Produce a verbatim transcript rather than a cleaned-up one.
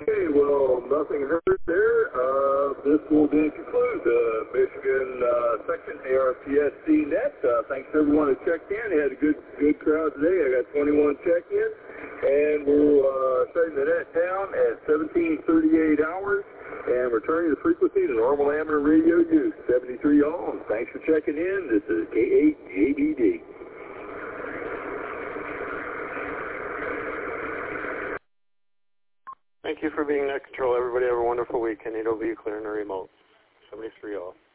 Okay, well, nothing heard there. Uh, this will then conclude the Michigan uh, section A R P S C net. Uh, thanks to everyone who checked in. We had a good good crowd today. I got twenty-one check-ins, and we're uh, shutting the net down at seventeen thirty-eight hours and returning the frequency to normal amateur radio use, seventy-three ohm. Thanks for checking in. This is K eight J B D. Thank you for being net control. Everybody have a wonderful weekend. It'll be clear in the remote. seventy-three off.